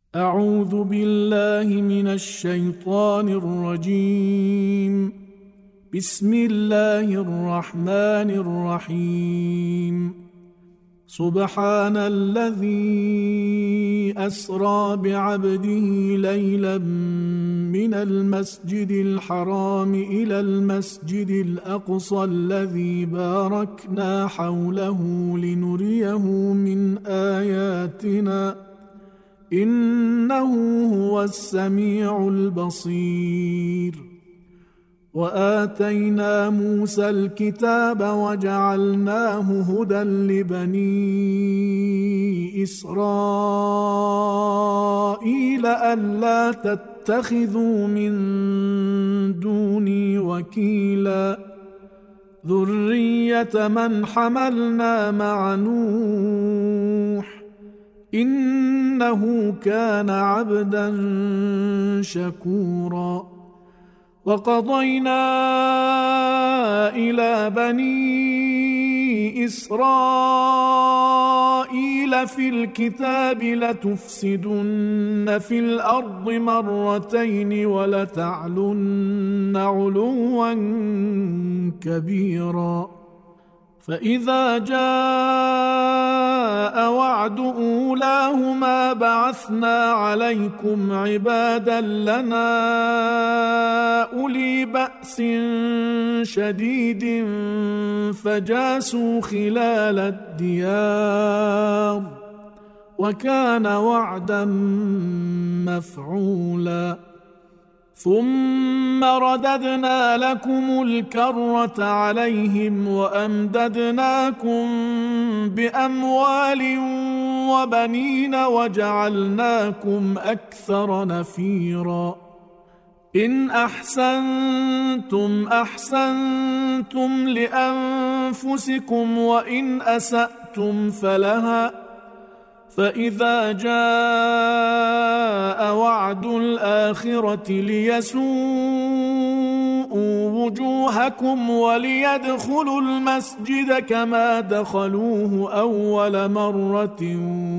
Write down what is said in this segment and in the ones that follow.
أعوذ بالله من الشيطان الرجيم. بسم الله الرحمن الرحيم. سبحان الذي أسرى بعبده ليلا من المسجد الحرام إلى المسجد الأقصى الذي باركنا حوله لنريه من آياتنا إنه هو السميع البصير. وآتينا موسى الكتاب وجعلناه هدى لبني إسرائيل ألا تتخذوا من دوني وكيلا ذرية من حملنا مع نوح إنه كان عبدا شكورا. وقضينا إلى بني إسرائيل في الكتاب لتفسدن في الأرض مرتين ولتعلن علوا كبيرا. فإذا جاء وعد أولاهما بعثنا عليكم عبادا لنا أولي بأس شديد فجاسوا خلال الديار وكان وعدا مفعولا. ثم رددنا لكم الكرة عليهم وأمددناكم بأموال وبنين وجعلناكم أكثر نفيرا. إن أحسنتم أحسنتم لأنفسكم وإن أسأتم فلها. فإذا جاء وعد الآخرة ليسوءوا وجوهكم وليدخلوا المسجد كما دخلوه أول مرة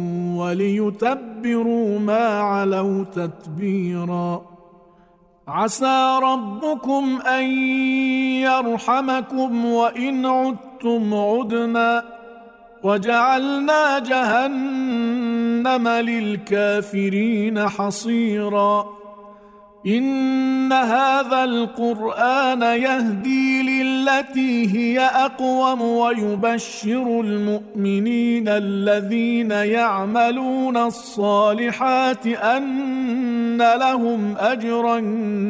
وليتبروا ما علوا تتبيرا. عسى ربكم أن يرحمكم وإن عدتم عدنا وجعلنا جهنم للكافرين حصيرا. إن هذا القرآن يهدي للتي هي أقوم ويبشر المؤمنين الذين يعملون الصالحات أن لهم أجرا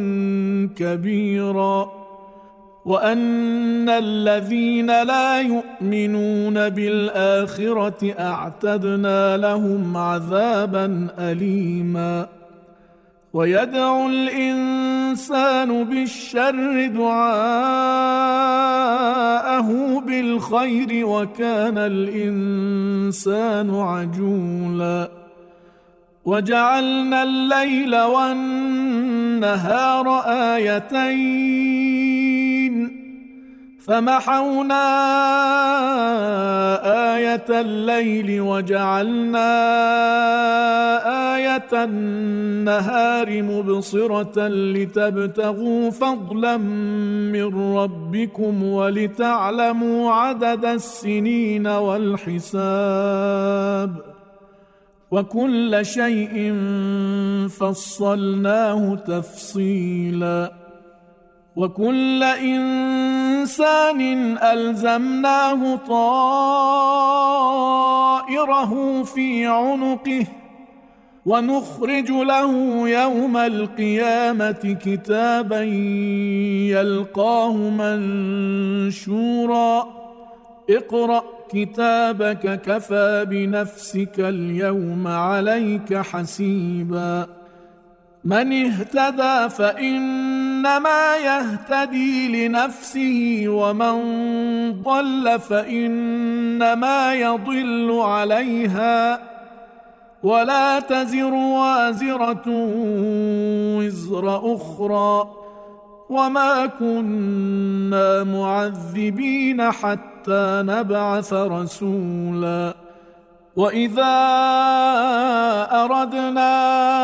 كبيرا وأن الذين لا يؤمنون بالآخرة أعتدنا لهم عذابا أليما. ويدعو الإنسان بالشر دعاءه بالخير وكان الإنسان عجولا. وجعلنا الليل والنهار آيتين فمحونا آية الليل وجعلنا آية النهار مبصرة لتبتغوا فضلا من ربكم ولتعلموا عدد السنين والحساب وكل شيء فصلناه تفصيلا. وكل إنسان ألزمناه طائره في عنقه ونخرج له يوم القيامة كتابا يلقاه منشورا. اقرأ كتابك كفى بنفسك اليوم عليك حسيبا. من اهتدى فإنما يهتدي لنفسه ومن ضل فإنما يضل عليها ولا تزر وازرة وزر أخرى وما كنا معذبين حتى نبعث رسولا. وإذا أردنا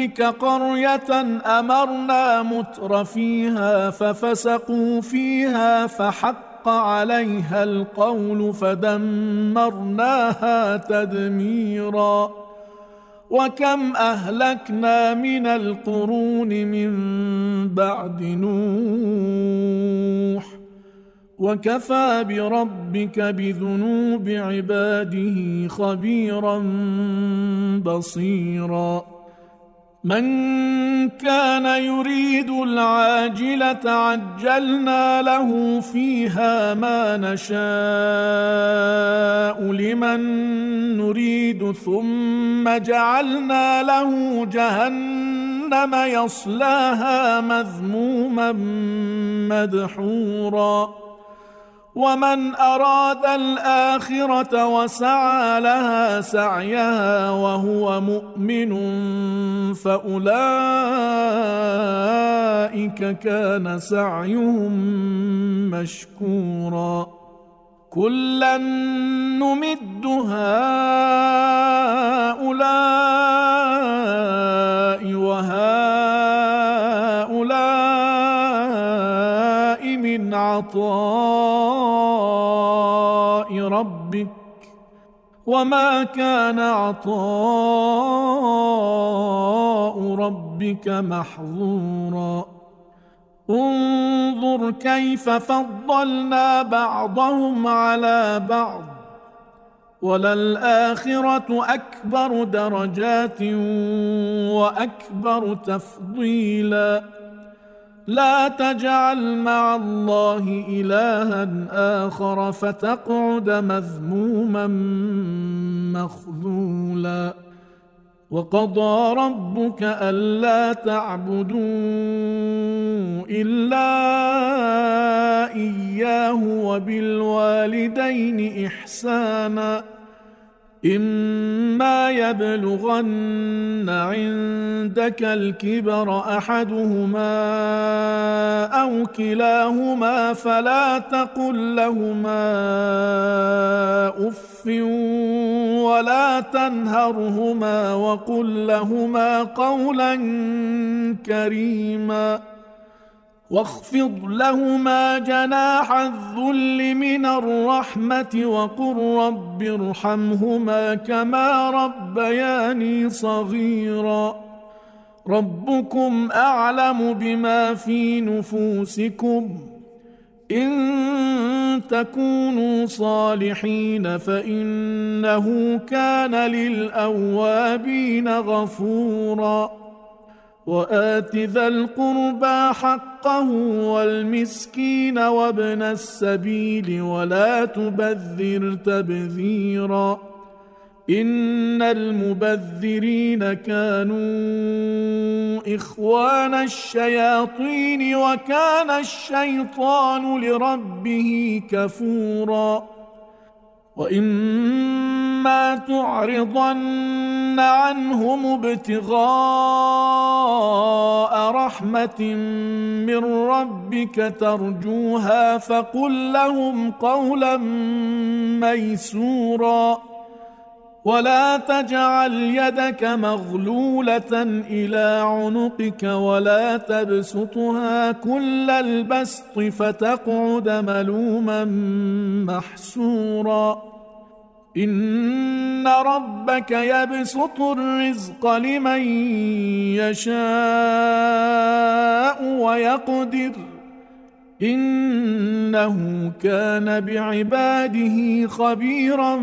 تلك قرية أمرنا متر فيها ففسقوا فيها فحق عليها القول فدمرناها تدميرا وكم أهلكنا من القرون من بعد نوح وكفى بربك بذنوب عباده خبيرا بصيرا من كان يريد العاجلة عجلنا له فيها ما نشاء لمن نريد ثم جعلنا له جهنم يصلاها مذموما مدحورا ومن أراد الآخرة وسعى لها سعيها وهو مؤمن فأولئك كان سعيهم مشكورا كلا نمد هؤلاء وهؤلاء من عطاء ربك وما كان عطاء ربك محظورا انظر كيف فضلنا بعضهم على بعض وللآخرة أكبر درجات وأكبر تفضيلا لا تجعل مع الله إلها آخر فتقعد مذموما مخذولا وقضى ربك ألا تعبدوا إلا إياه وبالوالدين إحسانا إما يبلغن عندك الكبر أحدهما أو كلاهما فلا تقل لهما أف ولا تنهرهما وقل لهما قولا كريما واخفض لهما جناح الذل من الرحمة وقل رب ارحمهما كما ربياني صغيرا ربكم أعلم بما في نفوسكم إن تكونوا صالحين فإنه كان للأوابين غفورا وآت ذا القربى حقه والمسكين وابن السبيل ولا تبذر تبذيرا إن المبذرين كانوا إخوان الشياطين وكان الشيطان لربه كفورا وإما تعرضن عنهم ابتغاء رحمة من ربك ترجوها فقل لهم قولا ميسورا ولا تجعل يدك مغلولة إلى عنقك ولا تبسطها كل البسط فتقعد ملوما محسورا إن ربك يبسط الرزق لمن يشاء ويقدر إنه كان بعباده خبيرا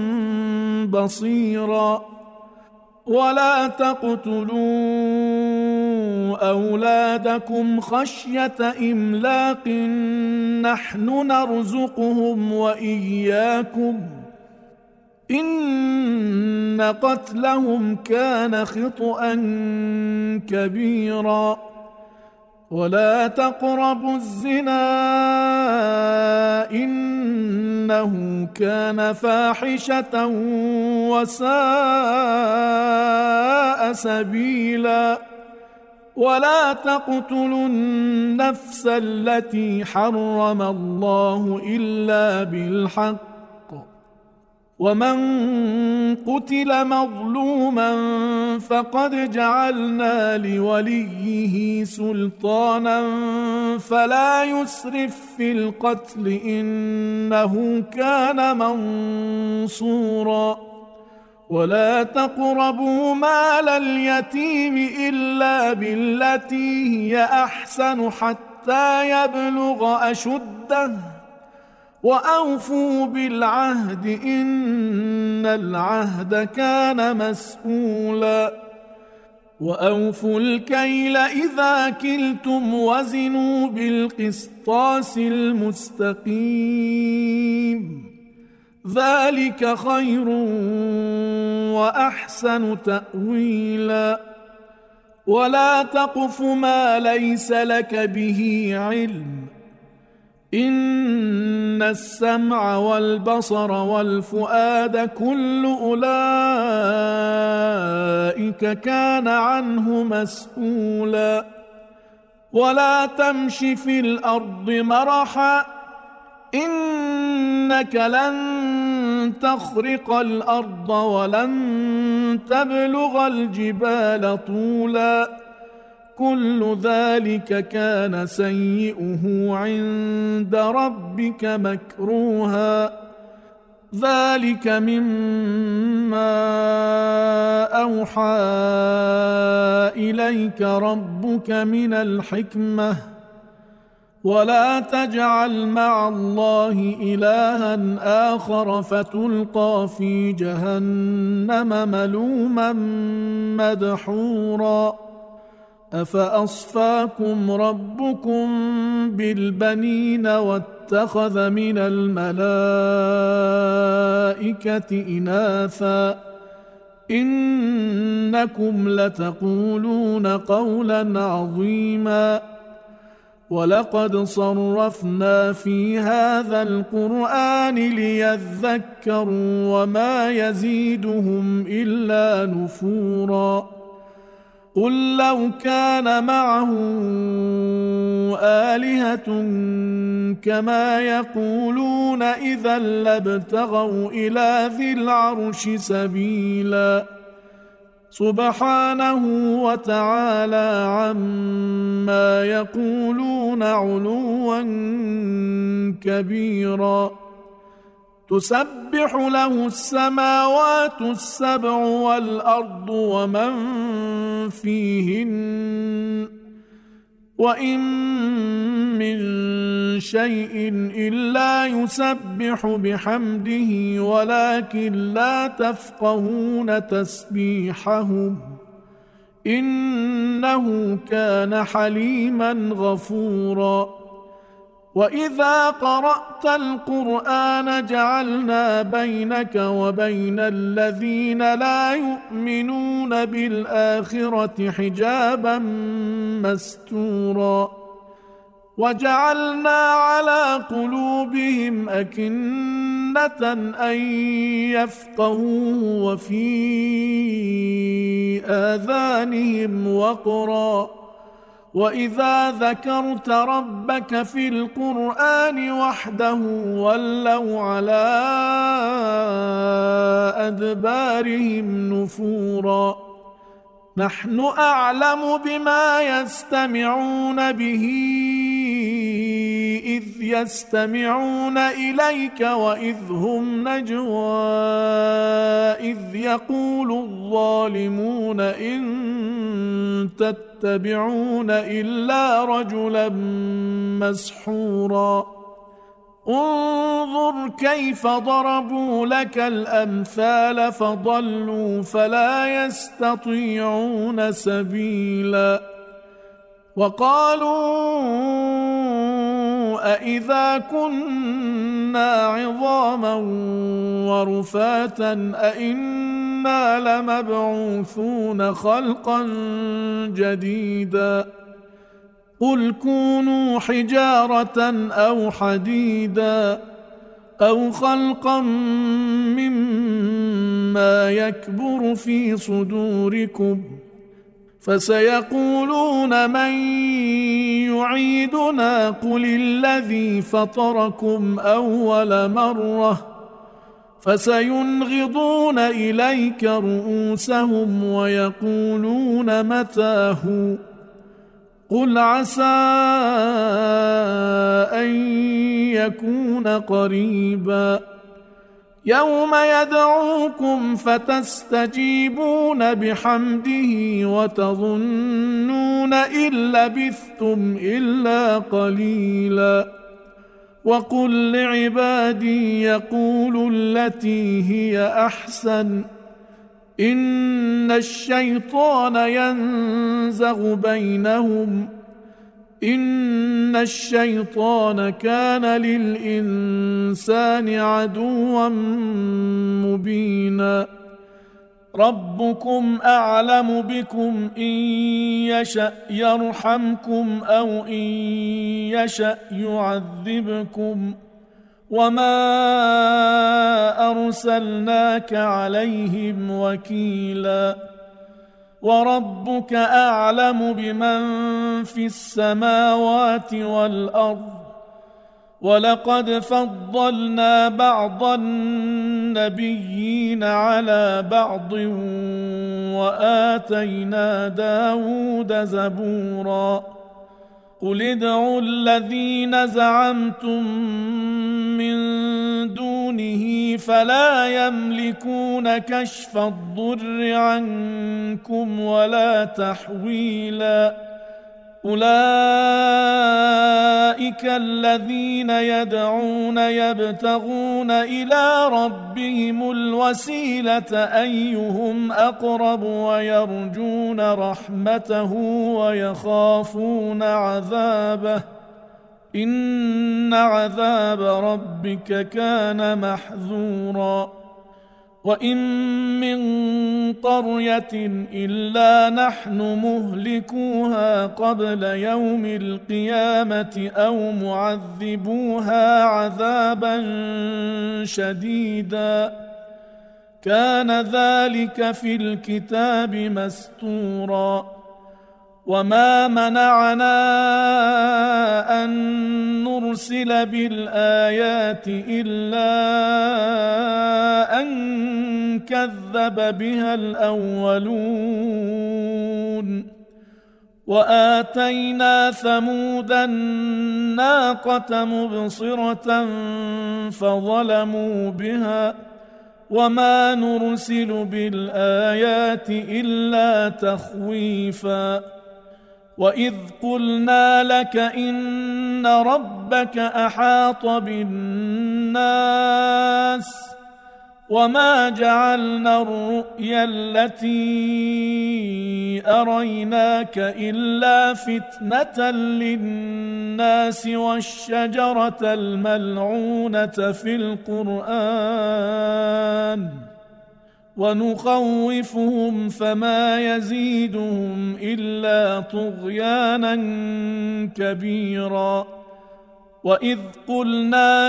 بصيرا ولا تقتلوا أولادكم خشية إملاق نحن نرزقهم وإياكم إن قتلهم كان خطأ كبيرا ولا تقربوا الزنا إنه كان فاحشة وساء سبيلا ولا تقتلوا النفس التي حرم الله إلا بالحق ومن قتل مظلوما فقد جعلنا لوليه سلطانا فلا يسرف في القتل إنه كان منصورا ولا تقربوا مال اليتيم إلا بالتي هي أحسن حتى يبلغ أشده وأوفوا بالعهد إن العهد كان مسؤولا وأوفوا الكيل إذا كلتم وزنوا بالقسطاس المستقيم ذلك خير وأحسن تأويلا ولا تقف ما ليس لك به علم إن السمع والبصر والفؤاد كل أولئك كان عنه مسؤولا ولا تمش في الأرض مرحا إنك لن تخرق الأرض ولن تبلغ الجبال طولا كل ذلك كان سيئه عند ربك مكروها ذلك مما أوحى إليك ربك من الحكمة ولا تجعل مع الله إلها آخر فتلقى في جهنم ملوما مدحورا أفأصفاكم ربكم بالبنين واتخذ من الملائكة إناثا إنكم لتقولون قولا عظيما ولقد صرفنا في هذا القرآن ليذكروا وما يزيدهم إلا نفورا قل لو كان معه آلهة كما يقولون إذا لابتغوا إلى ذي العرش سبيلا سبحانه وتعالى عما يقولون علوا كبيرا تسبح له السماوات السبع والأرض ومن فيهن وإن من شيء إلا يسبح بحمده ولكن لا تفقهون تسبيحهم إنه كان حليما غفورا وإذا قرأت القرآن جعلنا بينك وبين الذين لا يؤمنون بالآخرة حجابا مستورا وجعلنا على قلوبهم أكنة أن يفقهوه وفي آذانهم وقرا وإذا ذكرت ربك في القرآن وحده ولوا على أدبارهم نفورا نحن أعلم بما يستمعون به إذ يستمعون إليك وإذ هم نجوى إذ يقول الظالمون إن تتبعون إلا رجلا مسحورا انظر كيف ضربوا لك الأمثال فضلوا فلا يستطيعون سبيلا وقالوا أإذا كنا عظاما ورفاتا أإنا لمبعوثون خلقا جديدا قل كونوا حجارة أو حديدا أو خلقا مما يكبر في صدوركم فسيقولون من يعيدنا قل الذي فطركم أول مرة فسينغضون إليك رؤوسهم ويقولون متى هو قل عسى أن يكون قريبا يوم يدعوكم فتستجيبون بحمده وتظنون إن لبثتم إلا قليلا وقل لعبادي يقولوا التي هي أحسن إن الشيطان ينزغ بينهم إن الشيطان كان للإنسان عدوا مبينا ربكم أعلم بكم إن يشأ يرحمكم أو إن يشأ يعذبكم وما أرسلناك عليهم وكيلا وربك أعلم بمن في السماوات والأرض ولقد فضلنا بعض النبيين على بعض وآتينا داود زبورا قل ادعوا الذين زعمتم من دونه فلا يملكون كشف الضر عنكم ولا تحويلا أولئك الذين يدعون يبتغون إلى ربهم الوسيلة أيهم أقرب ويرجون رحمته ويخافون عذابه إن عذاب ربك كان محذورا وإن من قرية إلا نحن مهلكوها قبل يوم القيامة أو معذبوها عذابا شديدا كان ذلك في الكتاب مستورا وما منعنا أن نرسل بالآيات إلا أن كذب بها الأولون وآتينا ثمود الناقة مبصرة فظلموا بها وما نرسل بالآيات إلا تخويفا وإذ قلنا لك إن ربك أحاط بالناس وما جعلنا الرؤيا التي أريناك إلا فتنة للناس والشجرة الملعونة في القرآن ونخوفهم فما يزيدهم إلا طغيانا كبيرا وإذ قلنا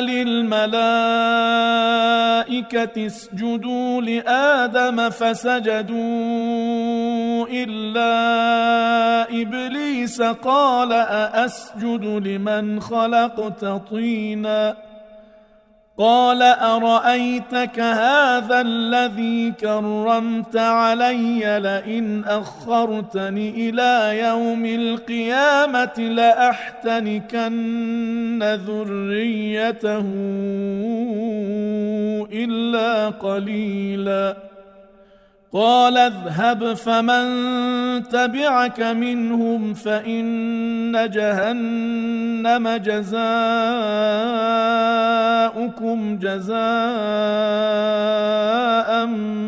للملائكة اسجدوا لآدم فسجدوا إلا إبليس قال أأسجد لمن خلقت طينا قال أرأيتك هذا الذي كرمت علي لئن أخرتني إلى يوم القيامة لأحتنكن ذريته إلا قليلا قال اذهب فمن تبعك منهم فإن جهنم جزاؤكم جزاء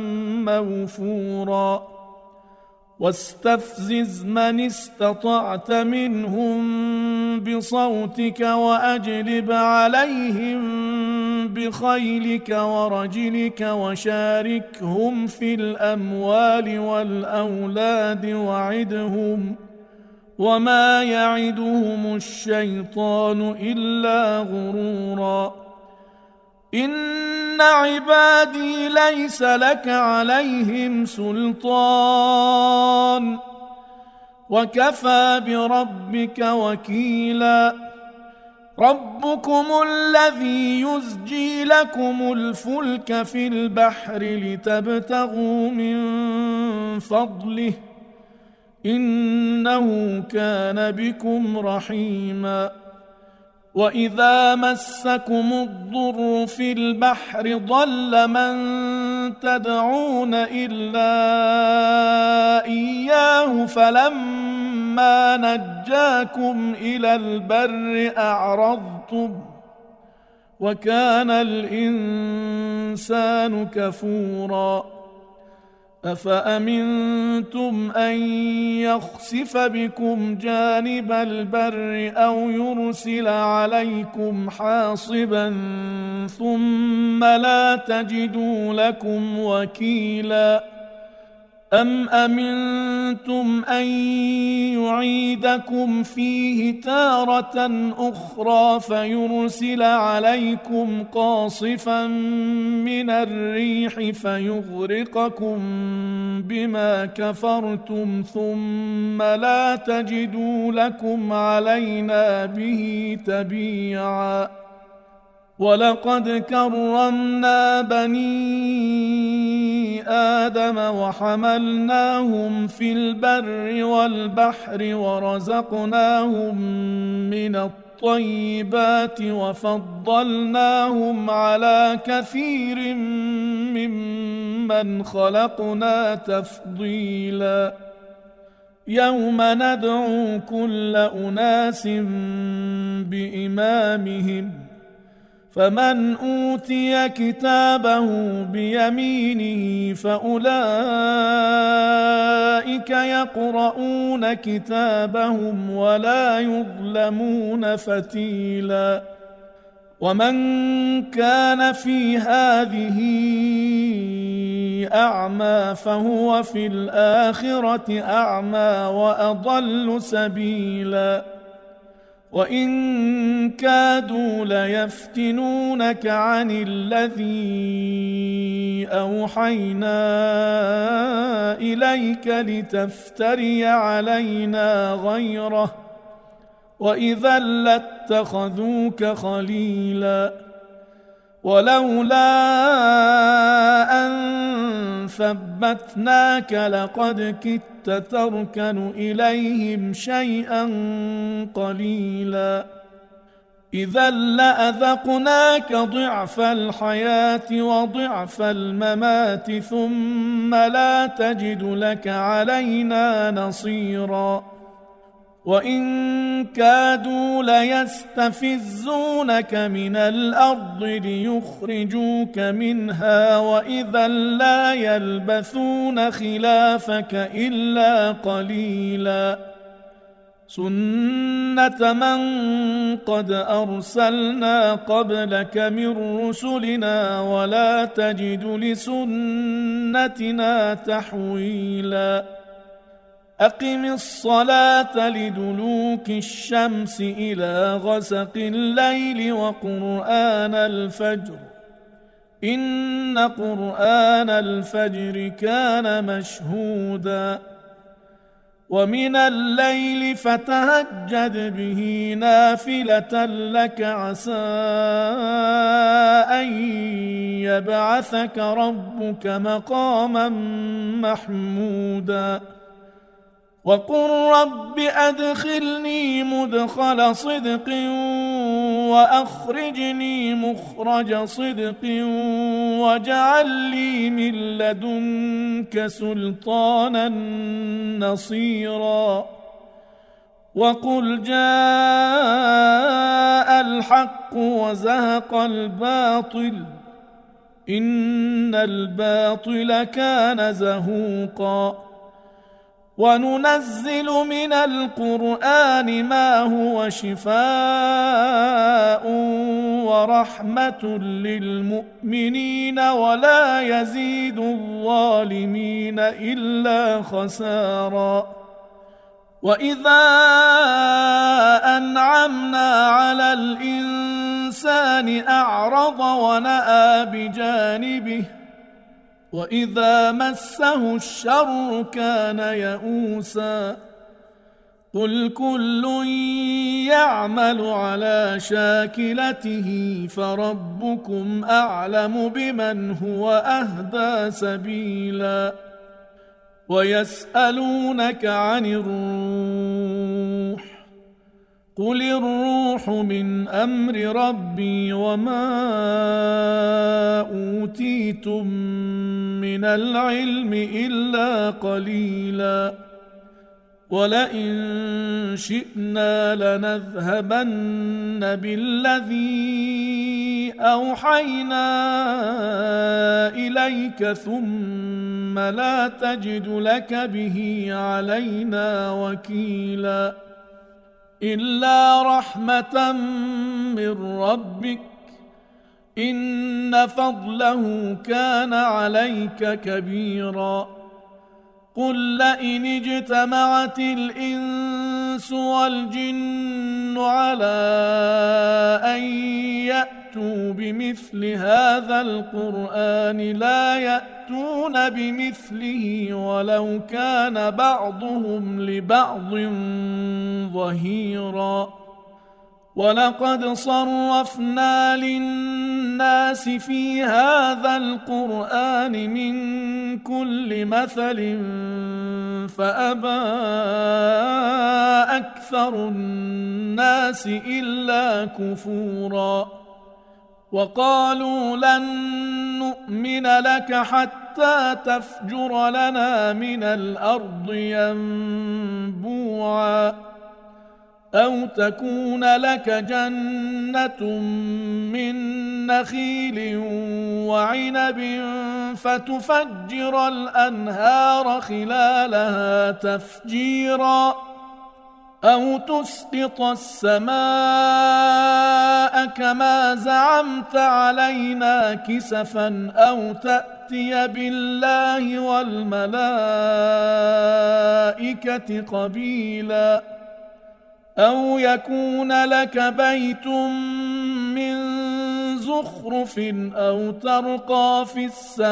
موفورا واستفزز من استطعت منهم بصوتك وأجلب عليهم بخيلك ورجلك وشاركهم في الأموال والأولاد وعدهم وما يعدهم الشيطان إلا غرورا إن عبادي ليس لك عليهم سلطان وكفى بربك وكيلا ربكم الذي يزجي لكم الفلك في البحر لتبتغوا من فضله إنه كان بكم رحيما وإذا مسكم الضر في البحر ضل من تدعون إلا إياه فلما نجاكم إلى البر أعرضتم وكان الإنسان كفورا أفأمنتم أن يخسف بكم جانب البر أو يرسل عليكم حاصبا ثم لا تجدوا لكم وكيلا أم أمنتم أن يعيدكم فيه تارة أخرى فيرسل عليكم قاصفا من الريح فيغرقكم بما كفرتم ثم لا تجدوا لكم علينا به تبيعا ولقد كرمنا بني آدم وحملناهم في البر والبحر ورزقناهم من الطيبات وفضلناهم على كثير ممن خلقنا تفضيلا يوم ندعو كل أناس بإمامهم فمن أوتي كتابه بيمينه فأولئك يقرؤون كتابهم ولا يظلمون فتيلا ومن كان في هذه أعمى فهو في الآخرة أعمى وأضل سبيلا وإن كادوا ليفتنونك عن الذي أوحينا إليك لتفتري علينا غيره وإذا لاتخذوك خليلا ولولا أن ثبتناك لقد كدت تركن إليهم شيئا قليلا إذا لأذقناك ضعف الحياة وضعف الممات ثم لا تجد لك علينا نصيرا وإن كادوا ليستفزونك من الأرض ليخرجوك منها وإذا لا يلبثون خلافك إلا قليلا سنة من قد أرسلنا قبلك من رسلنا ولا تجد لسنتنا تحويلا أقم الصلاة لدلوك الشمس إلى غسق الليل وقرآن الفجر إن قرآن الفجر كان مشهودا ومن الليل فتهجد به نافلة لك عسى أن يبعثك ربك مقاما محمودا وقل رب أدخلني مدخل صدق وأخرجني مخرج صدق واجعل لي من لدنك سلطانا نصيرا وقل جاء الحق وزهق الباطل إن الباطل كان زهوقا وننزل من القرآن ما هو شفاء ورحمة للمؤمنين ولا يزيد الظالمين إلا خسارا وإذا أنعمنا على الإنسان أعرض ونأى بجانبه وإذا مسه الشر كان يئوسا قل كل يعمل على شاكلته فربكم أعلم بمن هو أهدى سبيلا ويسألونك عن الروح قل الروح من أمر ربي وما أوتيتم من العلم إلا قليلا ولئن شئنا لنذهبن بالذي أوحينا إليك ثم لا تجد لك به علينا وكيلا إلا رحمة من ربك إن فضله كان عليك كبيرا قل لئن اجتمعت الإنس والجن على أن يأتوا بمثل هذا القرآن لا يأتون بمثله ولو كان بعضهم لبعض ظهيرا ولقد صرفنا للناس في هذا القرآن من كل مثل فأبى أكثر الناس إلا كفورا وقالوا لن نؤمن لك حتى تفجر لنا من الأرض ينبوعا أو تكون لك جنة من نخيل وعنب فتفجر الأنهار خلالها تفجيرا أو تسقط السماء كما زعمت علينا كسفا أو تأتي بالله والملائكة قبيلا أو يكون لك بيت من زخرف أو ترقى في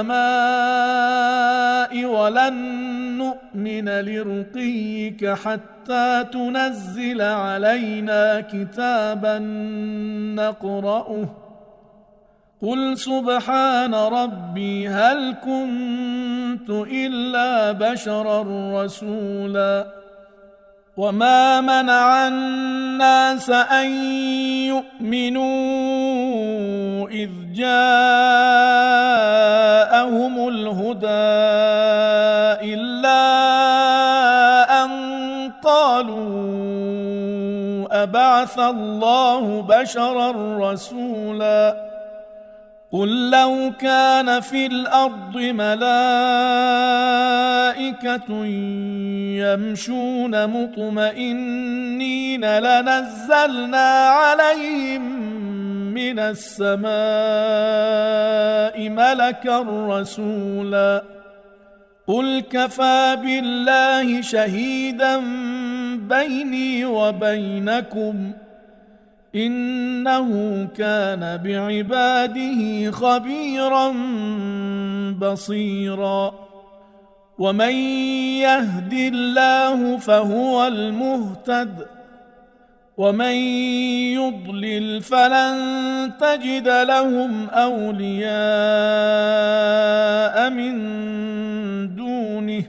السماء ولن نؤمن لرقيك حتى تنزل علينا كتابا نقرأه قل سبحان ربي هل كنت إلا بشرا رسولا وما منع الناس أن يؤمنوا إذ جاءهم الهدى إلا أن قالوا أبعث الله بشرا رسولا قل لو كان في الأرض ملائكة يمشون مطمئنين لنزلنا عليهم من السماء ملكا رسولا قل كفى بالله شهيدا بيني وبينكم إنه كان بعباده خبيرا بصيرا ومن يهد الله فهو المهتد ومن يضلل فلن تجد لهم أولياء من دونه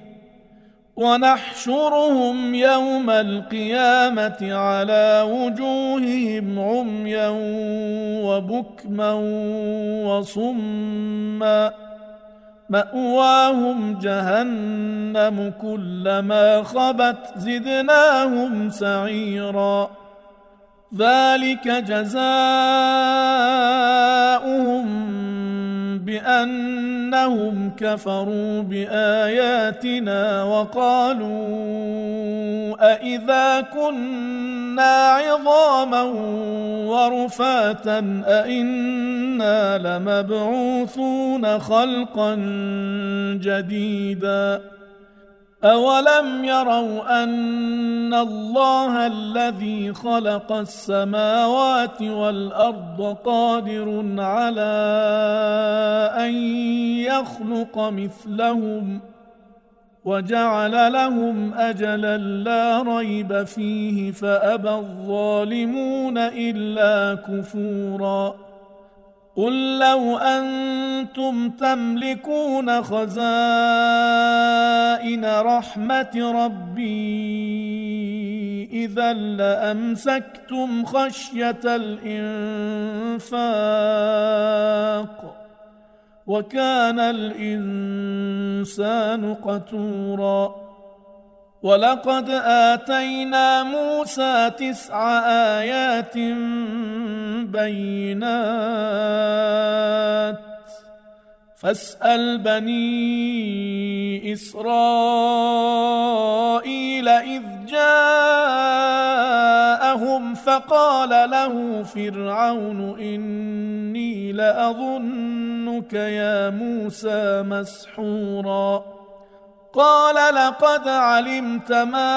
ونحشرهم يوم القيامة على وجوههم عميا وبكما وصما مأواهم جهنم كلما خبت زدناهم سعيرا ذلك جزاؤهم بأنهم كفروا بآياتنا وقالوا أإذا كنا عظاما ورفاتا أإنا لمبعوثون خلقا جديدا أولم يروا أن الله الذي خلق السماوات والأرض قادر على أن يخلق مثلهم وجعل لهم أجلا لا ريب فيه فأبى الظالمون إلا كفورا قل لو أنتم تملكون خزائن رحمة ربي إذا لأمسكتم خشية الإنفاق وكان الإنسان قتورا ولقد آتينا موسى 9 آيات بينات فاسأل بني إسرائيل إذ جاءهم فقال له فرعون إني لأظنك يا موسى مسحورا قال لقد علمت ما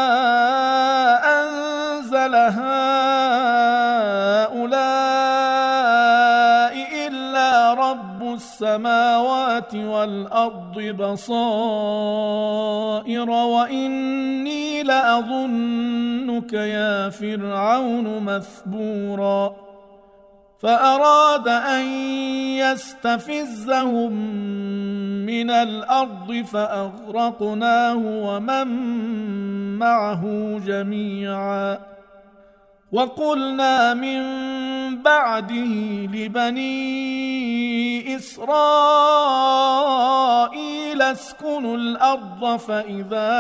أنزل هؤلاء إلا رب السماوات والأرض بصائر وإني لأظنك يا فرعون مثبورا فأراد أن يستفزهم من الأرض فأغرقناه ومن معه جميعا وقلنا من بعده لبني إسرائيل اسكنوا الأرض فإذا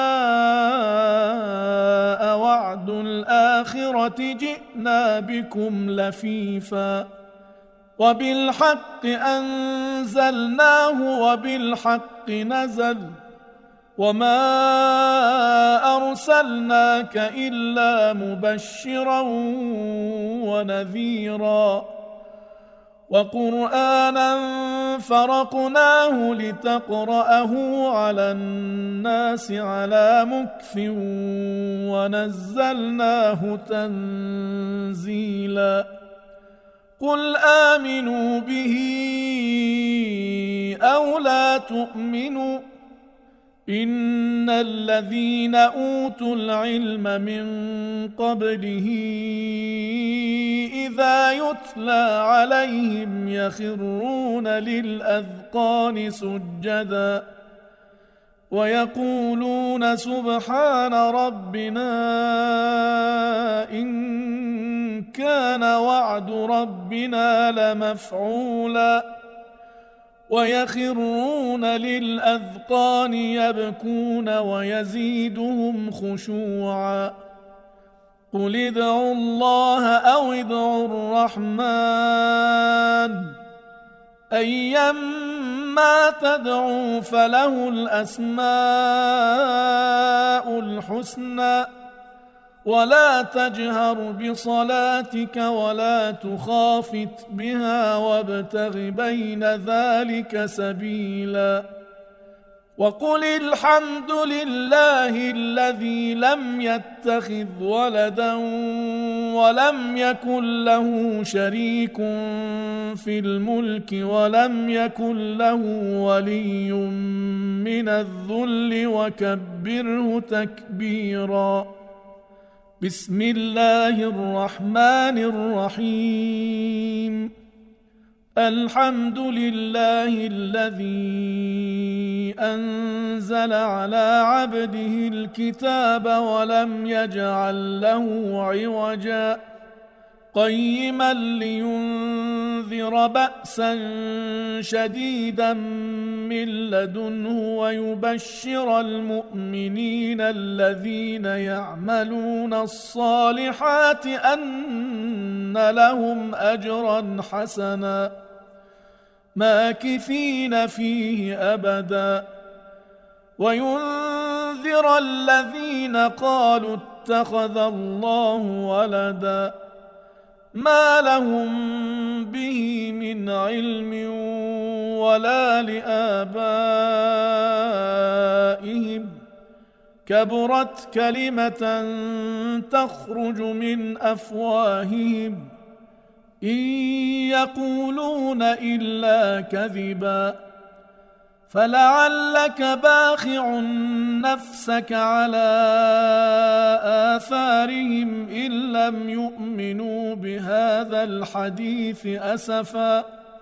جاء وعد الآخرة جئنا بكم لفيفا وبالحق أنزلناه وبالحق نزل وما أرسلناك إلا مبشرا ونذيرا وقرآنا فرقناه لتقرأه على الناس على مكث ونزلناه تنزيلا قل آمنوا به أو لا تؤمنوا إن الذين أوتوا العلم من قبله إذا يتلى عليهم يخرون للأذقان سجدا ويقولون سبحان ربنا إن كان وعد ربنا لمفعولا ويخرون للأذقان يبكون ويزيدهم خشوعا قل ادعوا الله أو ادعوا الرحمن أيما تدعوا فله الأسماء الحسنى ولا تجهر بصلاتك ولا تخافت بها وابتغ بين ذلك سبيلا وقل الحمد لله الذي لم يتخذ ولدا ولم يكن له شريك في الملك ولم يكن له ولي من الذل وكبره تكبيرا بسم الله الرحمن الرحيم الحمد لله الذي أنزل على عبده الكتاب ولم يجعل له عوجا قيما لينذر بأسا شديدا من لدنه ويبشر المؤمنين الذين يعملون الصالحات أن لهم أجرا حسنا ماكثين فيه أبدا وينذر الذين قالوا اتخذ الله ولدا ما لهم به من علم ولا لآبائهم كبرت كلمة تخرج من أفواههم إن يقولون إلا كذبا فلعلك باخع نفسك على آثارهم إن لم يؤمنوا بهذا الحديث أسفا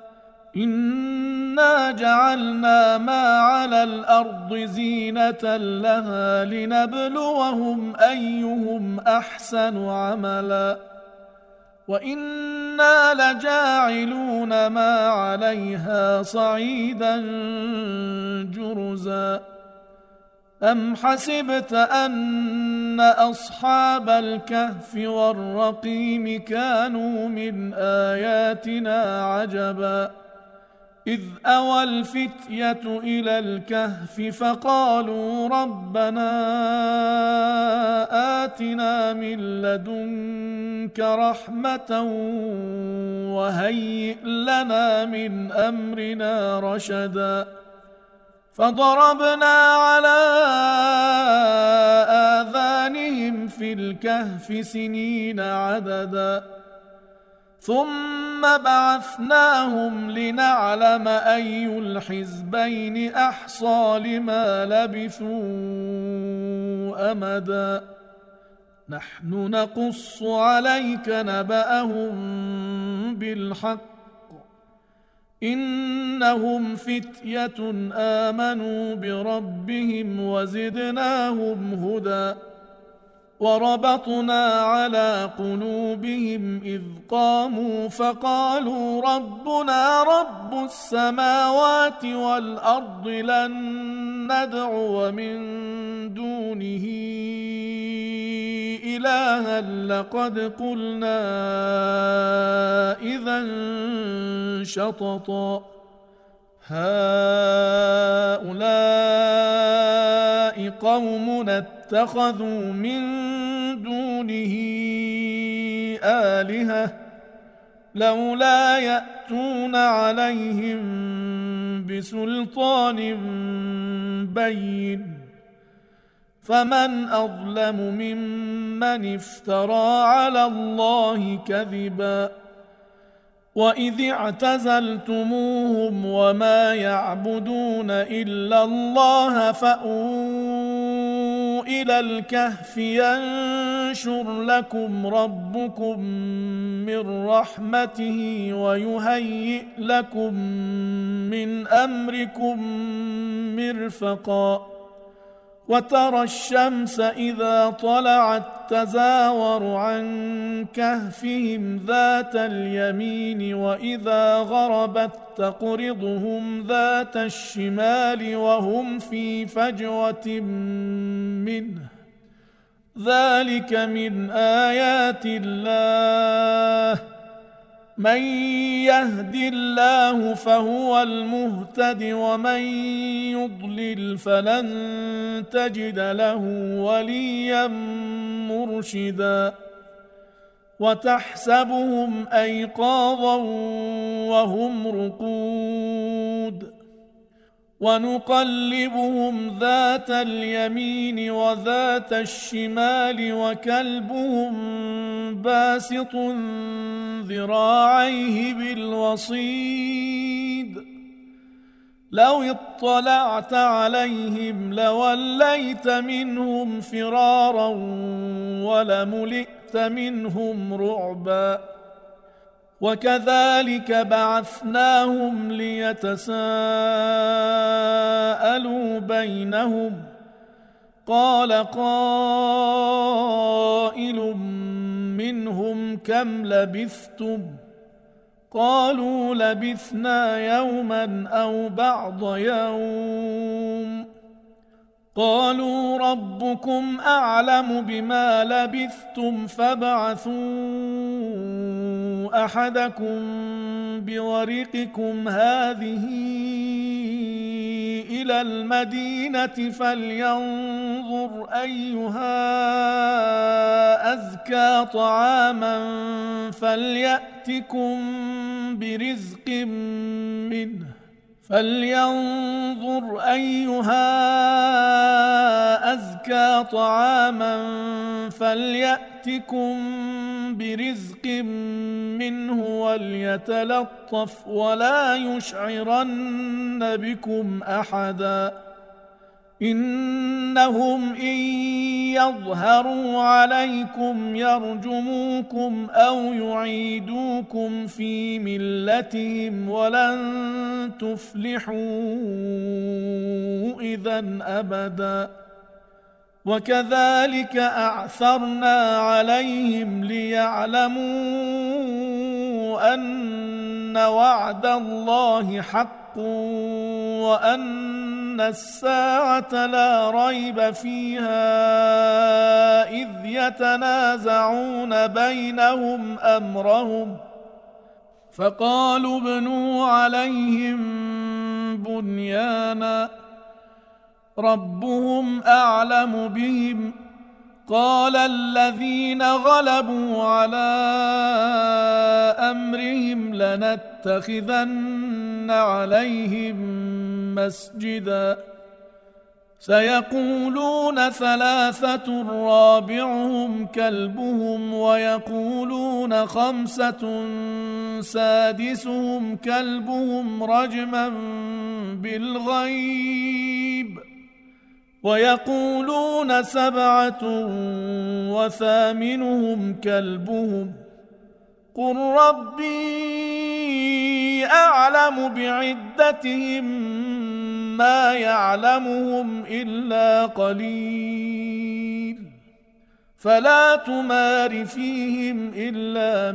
إنا جعلنا ما على الأرض زينة لها لنبلوهم أيهم أحسن عملا وإنا لجاعلون ما عليها صعيدا جرزا أم حسبت أن أصحاب الكهف والرقيم كانوا من آياتنا عجبا إذ أوى الفتية إلى الكهف فقالوا ربنا آتنا من لدنك رحمة وهيئ لنا من أمرنا رشدا فضربنا على آذانهم في الكهف سنين عددا ثم بعثناهم لنعلم أي الحزبين أحصى لما لبثوا أمدا نحن نقص عليك نبأهم بالحق إنهم فتية آمنوا بربهم وزدناهم هدى وربطنا على قلوبهم إذ قاموا فقالوا ربنا رب السماوات والأرض لن ندعو من دونه إلها لقد قلنا إذا شططا هؤلاء قومنا اتخذوا من دونه آلهة لولا يأتون عليهم بسلطان بين فمن أظلم ممن افترى على الله كذبا وإذ اعتزلتموهم وما يعبدون إلا الله فأووا إلى الكهف ينشر لكم ربكم من رحمته ويهيئ لكم من أمركم مرفقا وترى الشمس إذا طلعت تزاور عن كهفهم ذات اليمين وإذا غربت تقرضهم ذات الشمال وهم في فجوة منه ذلك من آيات الله من يهد الله فهو المهتد ومن يضلل فلن تجد له وليا مرشدا وتحسبهم أيقاظا وهم رقود ونقلبهم ذات اليمين وذات الشمال وكلبهم باسط ذراعيه بالوصيد لو اطلعت عليهم لوليت منهم فرارا ولملئت منهم رعبا وكذلك بعثناهم ليتساءلوا بينهم قال قائل منهم كم لبثتم قالوا لبثنا يوما أو بعض يوم قالوا ربكم أعلم بما لبثتم فابعثوا أحدكم بورقكم هذه إلى المدينة فلينظر أيها أزكى طعاما فليأتكم برزق منه فلينظر أيها أزكى طعاما فليأتكم برزق منه وليتلطف ولا يشعرن بكم أحدا إنهم إن يظهروا عليكم يرجموكم أو يعيدوكم في ملتهم ولن تفلحوا إذا أبدا وكذلك أعثرنا عليهم ليعلموا أن وعد الله حق وأن الساعة لا ريب فيها إذ يتنازعون بينهم أمرهم فقالوا ابنوا عليهم بنيانا ربهم أعلم بهم قال الذين غلبوا على أمرهم لنتخذن عليهم مسجدا سيقولون ثلاثة رابعهم كلبهم ويقولون خمسة سادسهم كلبهم رجما بالغيب ويقولون سبعة وثامنهم كلبهم قل ربي أعلم بعدتهم ما يعلمهم إلا قليل فلا تمار فيهم إلا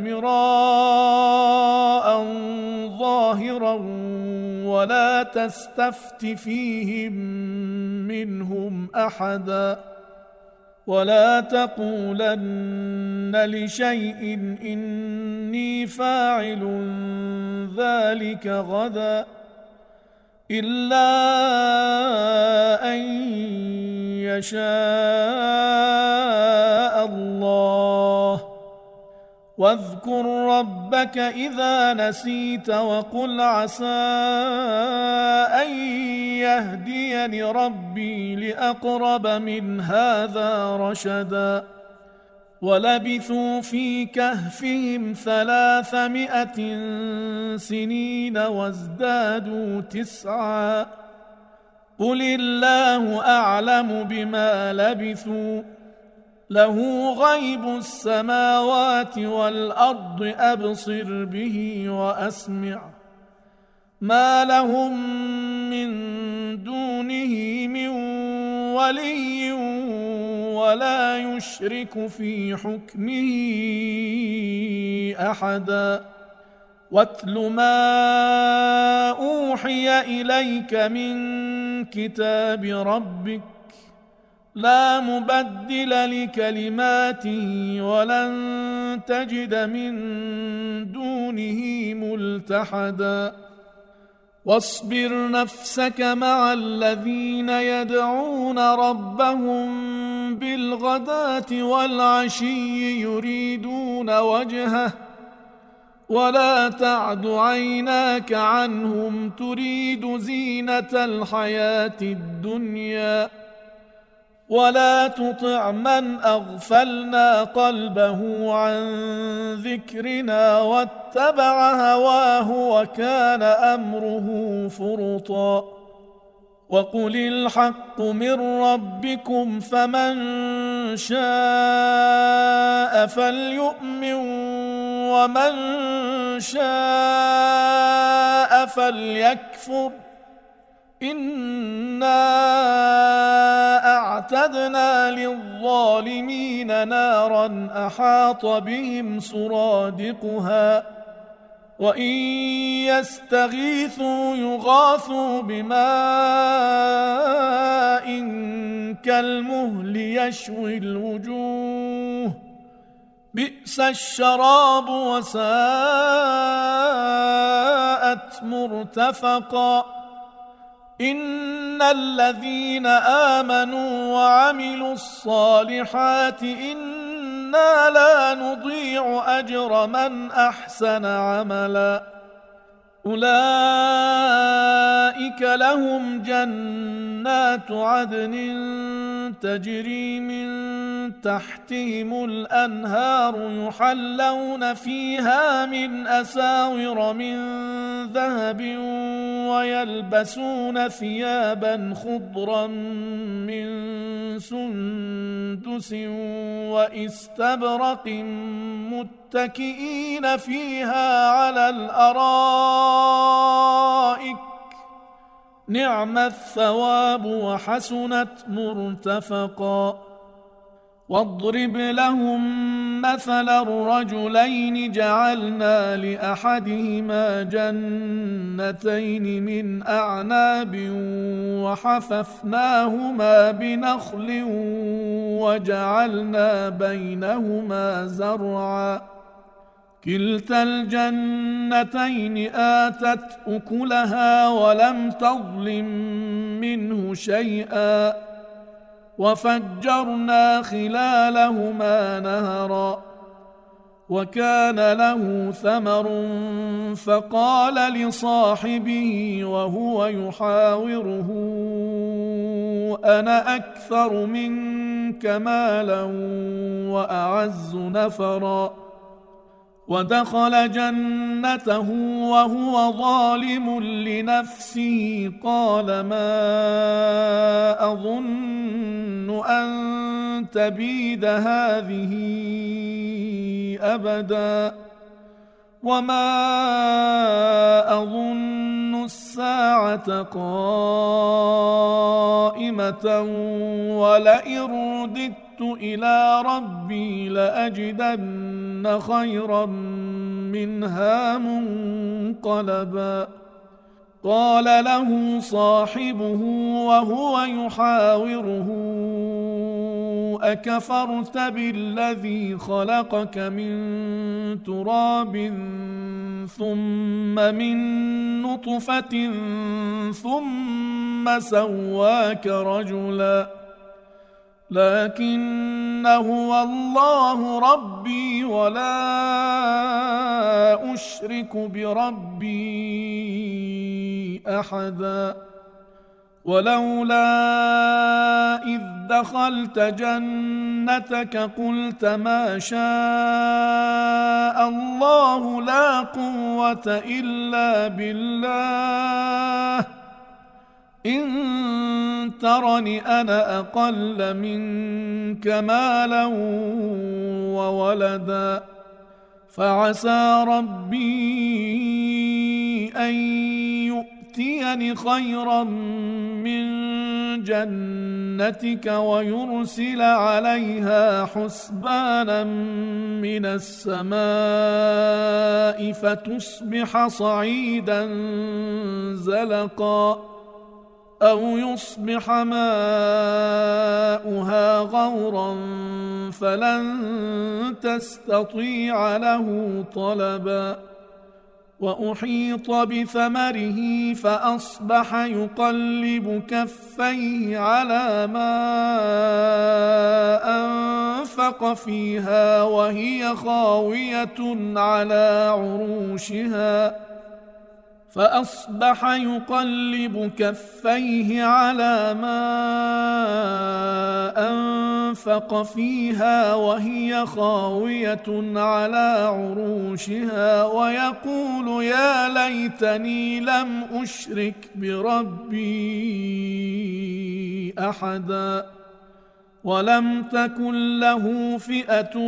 مراء ظاهرا ولا تستفت فيهم منهم أحدا ولا تقولن لشيء إني فاعل ذلك غدا إلا أن يشاء الله واذكر ربك إذا نسيت وقل عسى أن يهديني ربي لأقرب من هذا رشدا ولبثوا في كهفهم 300 سنين وازدادوا 9 قل الله أعلم بما لبثوا له غيب السماوات والأرض أبصر به وأسمع ما لهم من دونه من ولي ولا يشرك في حكمه أحدا واتل ما أوحي إليك من كتاب ربك لا مبدل لكلماته ولن تجد من دونه ملتحدا واصبر نفسك مع الذين يدعون ربهم بالغداة والعشي يريدون وجهه ولا تعد عيناك عنهم تريد زينة الحياة الدنيا ولا تطع من أغفلنا قلبه عن ذكرنا واتبع هواه وكان أمره فرطا وقل الحق من ربكم فمن شاء فليؤمن ومن شاء فليكفر إنا أعتدنا للظالمين نارا أحاط بهم سرادقها وإن يستغيثوا يغاثوا بماء كالمهل يشوي الوجوه بئس الشراب وساءت مرتفقا إن الذين آمنوا وعملوا الصالحات إنا لا نضيع أجر من أحسن عملا أولئك لهم جنات عدن تجري من تحتهم الأنهار يحلون فيها من أساور من ذهب ويلبسون ثيابا خضرا من سندس وإستبرق متكئين فيها على الأرائك نعم الثواب وحسنت مرتفقا. واضرب لهم مثلا الرجلين جعلنا لأحدهما جنتين من أعناب وحففناهما بنخل وجعلنا بينهما زرعا كلتا الجنتين آتت أكلها ولم تظلم منه شيئا وفجرنا خلالهما نهرا وكان له ثمر فقال لصاحبه وهو يحاوره أنا أكثر منك مالا وأعز نفرا ودخل جنته وهو ظالم لنفسه قال ما أظن أن تبيد هذه أبدا وما أظن الساعة قائمة ولئن رددت إلى ربي لأجدن خيرا منها منقلبا. قال له صاحبه وهو يحاوره أكفرت بالذي خلقك من تراب ثم من نطفة ثم سواك رجلا لكن هو الله ربي ولا أشرك بربي أحدا ولولا إذ دخلت جنتك قلت ما شاء الله لا قوة إلا بالله إن ترني أنا أقل منك مالا وولدا فعسى ربي أن يؤتيني خيرا من جنتك ويرسل عليها حسبانا من السماء فتصبح صعيدا زلقا أو يصبح ماؤها غورا فلن تستطيع له طلبا وأحيط بثمره فأصبح يقلب كفيه على ما أنفق فيها وهي خاوية على عروشها فأصبح يقلب كفيه على ما أنفق فيها وهي خاوية على عروشها ويقول يا ليتني لم أشرك بربي أحدا ولم تكن له فئة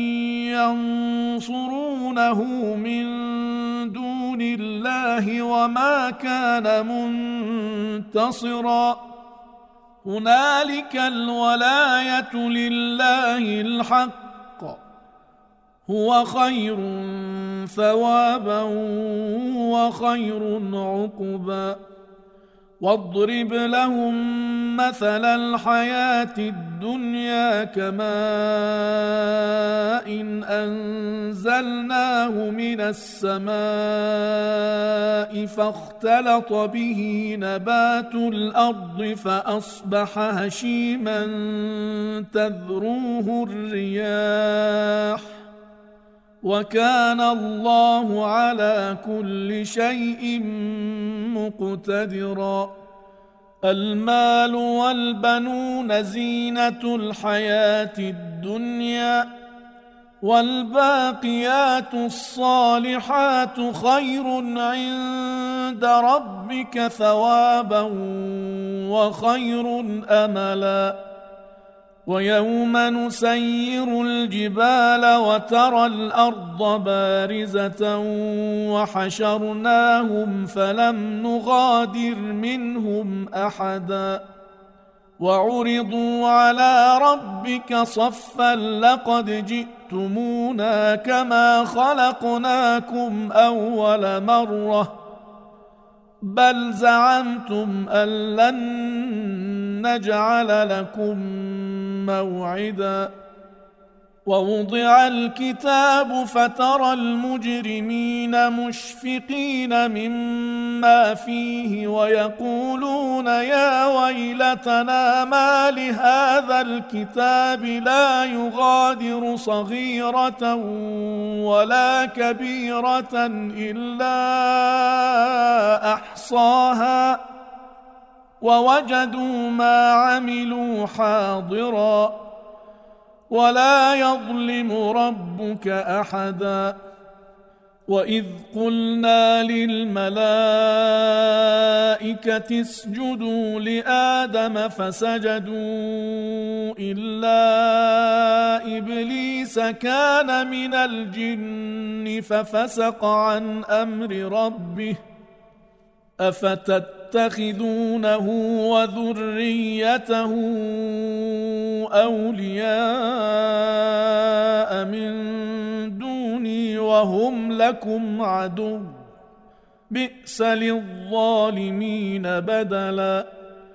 ينصرونه من دون الله وما كان منتصرا هنالك الولاية لله الحق هو خير ثوابا وخير عقبا واضرب لهم مثل الحياة الدنيا كماء إن أنزلناه من السماء فاختلط به نبات الأرض فأصبح هشيما تذروه الرياح وكان الله على كل شيء مقتدرا. المال والبنون زينة الحياة الدنيا، والباقيات الصالحات خير عند ربك ثوابا وخير أملا. ويوم نسير الجبال وترى الأرض بارزة وحشرناهم فلم نغادر منهم أحدا وعرضوا على ربك صفا لقد جئتمونا كما خلقناكم أول مرة بل زعمتم أن لن نجعل لكم موعدا. ووضع الكتاب فترى المجرمين مشفقين مما فيه ويقولون يا ويلتنا ما لهذا الكتاب لا يغادر صغيرة ولا كبيرة إلا أحصاها ووجدوا ما عملوا حاضرا ولا يظلم ربك أحدا. وإذ قلنا للملائكة اسجدوا لآدم فسجدوا إلا إبليس كان من الجن ففسق عن أمر ربه أفتتخذونه وذريته أولياء من دوني وهم لكم عدو بئس للظالمين بدلا.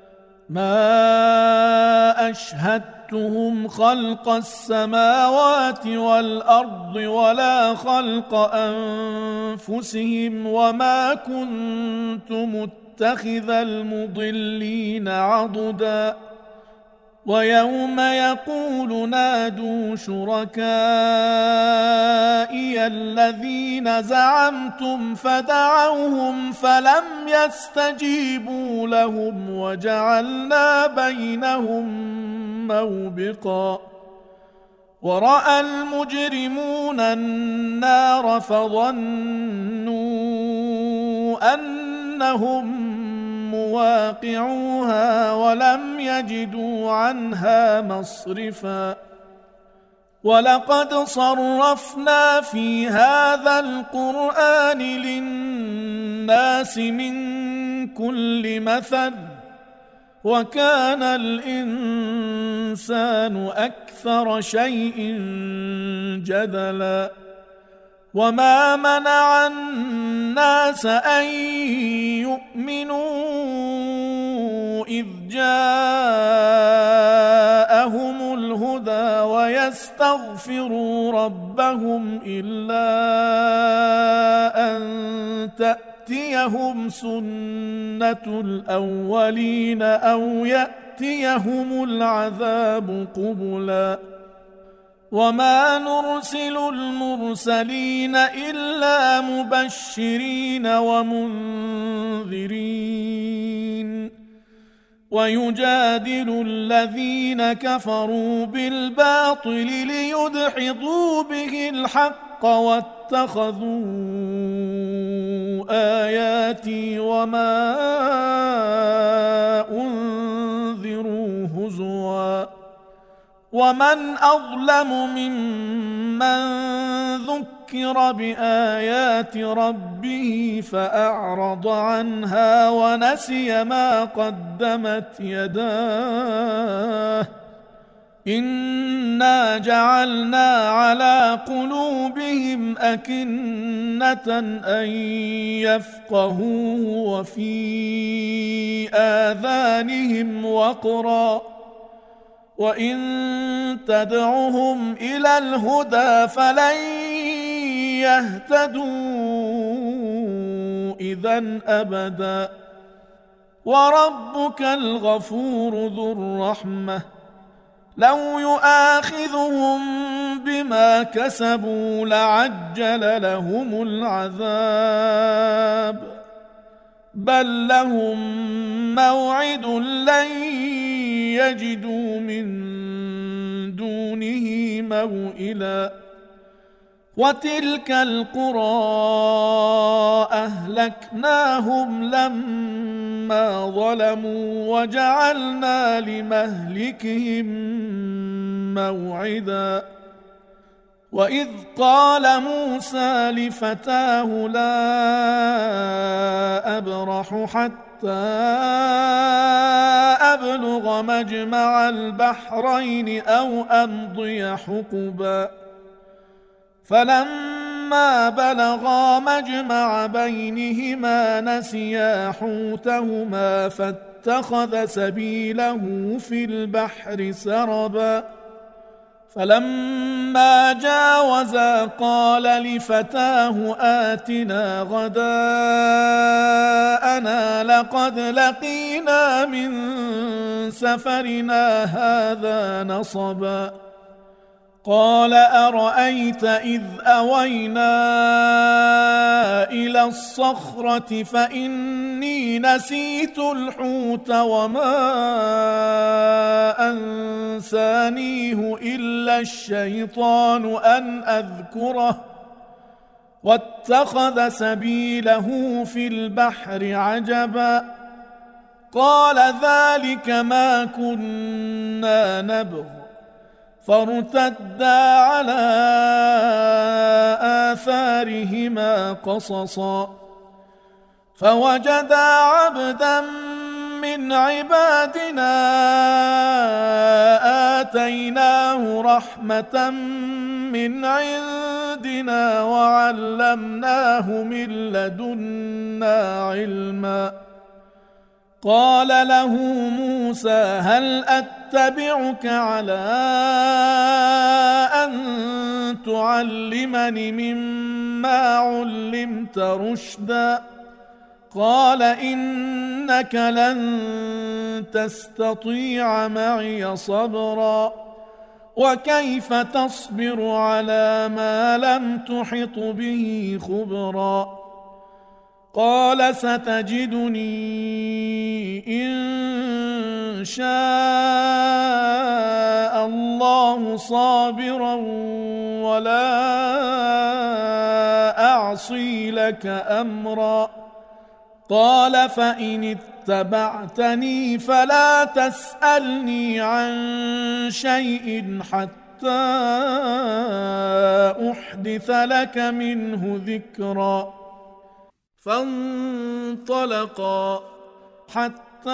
ما أشهدتهم خلق السماوات والأرض ولا خلق أنفسهم وما كنت متخذ المضلين عضدا. ويوم يقول نادوا شركائي الذين زعمتم فدعوهم فلم يستجيبوا لهم وجعلنا بينهم موبقا. ورأى المجرمون النار فظنوا أنهم مواقعوها ولم يجدوا عنها مصرفا. ولقد صرفنا في هذا القرآن للناس من كل مثل وكان الإنسان أكثر شيء جدلا. وما منع الناس أن يؤمنوا إذ جاءهم الهدى ويستغفروا ربهم إلا أن تأتيهم سنة الأولين أو يأتيهم العذاب قبلا. وما نرسل المرسلين إلا مبشرين ومنذرين ويجادل الذين كفروا بالباطل ليدحضوا به الحق واتخذوا آياتي وما أنذروا هزوا. ومن أظلم ممن ذكر بآيات ربه فأعرض عنها ونسي ما قدمت يداه إنا جعلنا على قلوبهم أكنة أن يفقهوه وفي آذانهم وقرا وإن تدعهم إلى الهدى فلن يهتدوا إذن أبدا. وربك الغفور ذو الرحمة لو يؤاخذهم بما كسبوا لعجل لهم العذاب بل لهم موعد لن يجدوا من دونه موئلا وتلك القرى أهلكناهم لما ظلموا وجعلنا لمهلكهم موعدا وإذ قال موسى لفتاه لا أبرح حتى أبلغ مجمع البحرين أو أمضي حقبا فلما بلغا مجمع بينهما نسيا حوتهما فاتخذ سبيله في البحر سربا فلما جاوزا قال لفتاه آتنا غداءنا لقد لقينا من سفرنا هذا نصبا قال أرأيت إذ أوينا إلى الصخرة فإني نسيت الحوت وما أنسانيه إلا الشيطان أن أذكره واتخذ سبيله في البحر عجبا قال ذلك ما كنا نبغ فارتدا على آثارهما قصصا فوجدا عبدا من عبادنا آتيناه رحمة من عندنا وعلمناه من لدنا علما قال له موسى هل أتبعك على أن تعلمني مما علمت رشدا قال إنك لن تستطيع معي صبرا وكيف تصبر على ما لم تحط به خبرا قال ستجدني إن شاء الله صابرا ولا أعصي لك أمرا قال فإن اتبعتني فلا تسألني عن شيء حتى أحدث لك منه ذكرا فانطلقا حتى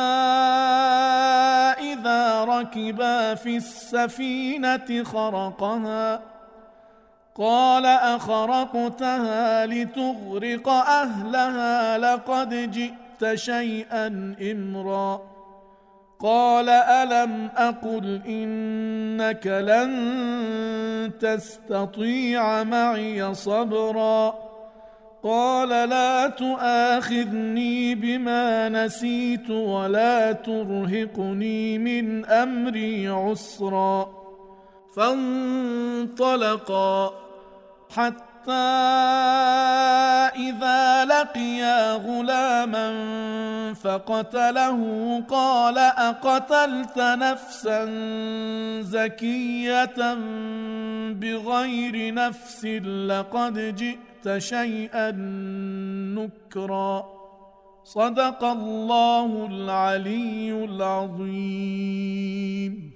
إذا ركبا في السفينة خرقها قال أخرقتها لتغرق أهلها لقد جئت شيئا إمرا قال ألم أقل إنك لن تستطيع معي صبرا قال لا تؤاخذني بما نسيت ولا ترهقني من أمري عسرا فانطلقا حتى إذا لقيا غلاما فقتله قال أقتلت نفسا زكية بغير نفس لقد جئت شيئا نكرا صدق الله العلي العظيم.